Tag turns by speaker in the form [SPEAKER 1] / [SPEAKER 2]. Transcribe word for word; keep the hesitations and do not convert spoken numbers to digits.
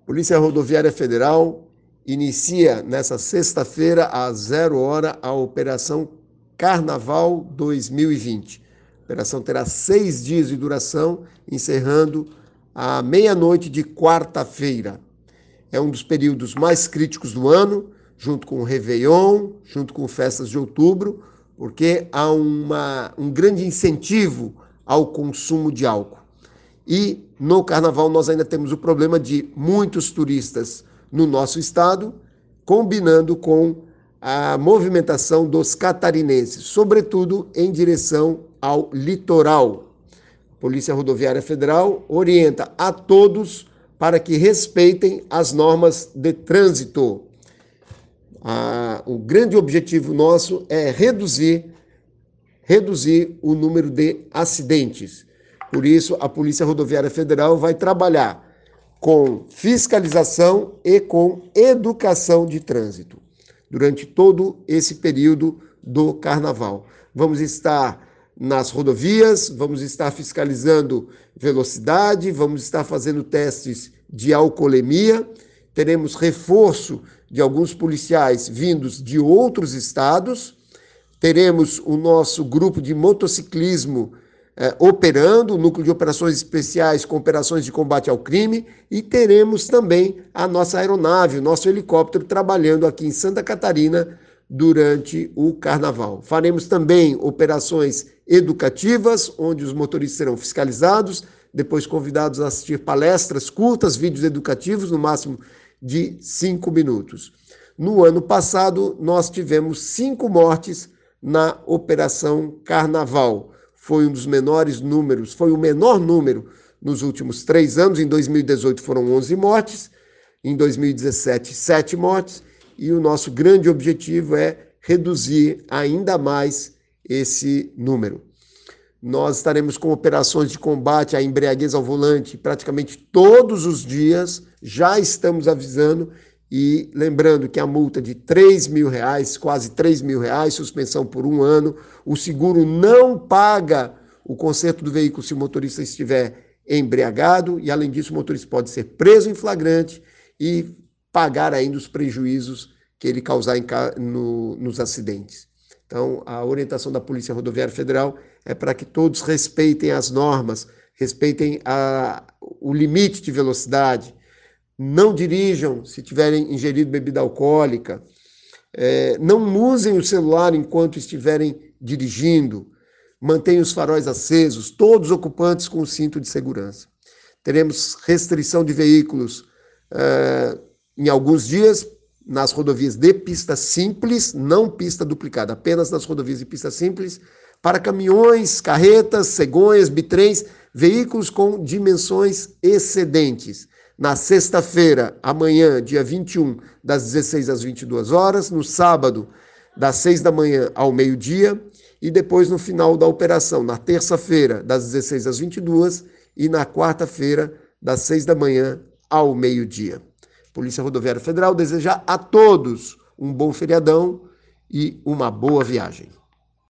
[SPEAKER 1] Polícia Rodoviária Federal inicia nessa sexta-feira, às zero hora, a Operação Carnaval dois mil e vinte. A operação terá seis dias de duração, encerrando à meia-noite de quarta-feira. É um dos períodos mais críticos do ano, junto com o Réveillon, junto com festas de outubro, porque há uma, um grande incentivo ao consumo de álcool. E no Carnaval nós ainda temos o problema de muitos turistas no nosso estado, combinando com a movimentação dos catarinenses, sobretudo em direção ao litoral. A Polícia Rodoviária Federal orienta a todos para que respeitem as normas de trânsito. Ah, o grande objetivo nosso é reduzir, reduzir o número de acidentes. Por isso, a Polícia Rodoviária Federal vai trabalhar com fiscalização e com educação de trânsito durante todo esse período do Carnaval. Vamos estar nas rodovias, vamos estar fiscalizando velocidade, vamos estar fazendo testes de alcoolemia, teremos reforço de alguns policiais vindos de outros estados, teremos o nosso grupo de motociclismo eh, operando, o núcleo de operações especiais com operações de combate ao crime, e teremos também a nossa aeronave, o nosso helicóptero trabalhando aqui em Santa Catarina durante o Carnaval. Faremos também operações educativas, onde os motoristas serão fiscalizados, depois convidados a assistir palestras curtas, vídeos educativos, no máximo de cinco minutos. No ano passado, nós tivemos cinco mortes na Operação Carnaval. Foi um dos menores números, foi o menor número nos últimos três anos. Em dois mil e dezoito foram onze mortes, em dois mil e dezessete, sete mortes, e o nosso grande objetivo é reduzir ainda mais esse número. Nós estaremos com operações de combate à embriaguez ao volante praticamente todos os dias, já estamos avisando, e lembrando que a multa de três mil reais, quase três mil reais, suspensão por um ano, o seguro não paga o conserto do veículo se o motorista estiver embriagado, e além disso o motorista pode ser preso em flagrante e pagar ainda os prejuízos que ele causar em, no, nos acidentes. Então, a orientação da Polícia Rodoviária Federal é para que todos respeitem as normas, respeitem a, o limite de velocidade, não dirijam se tiverem ingerido bebida alcoólica, é, não usem o celular enquanto estiverem dirigindo, mantenham os faróis acesos, todos ocupantes com o cinto de segurança. Teremos restrição de veículos é, em alguns dias, nas rodovias de pista simples, não pista duplicada, apenas nas rodovias de pista simples, para caminhões, carretas, cegonhas, bitrens, veículos com dimensões excedentes. Na sexta-feira, amanhã, dia vinte e um, das dezesseis às vinte e duas horas, no sábado, das seis da manhã ao meio-dia, e depois no final da operação, na terça-feira, das dezesseis às vinte e duas, e na quarta-feira, das seis da manhã ao meio-dia. Polícia Rodoviária Federal deseja a todos um bom feriadão e uma boa viagem.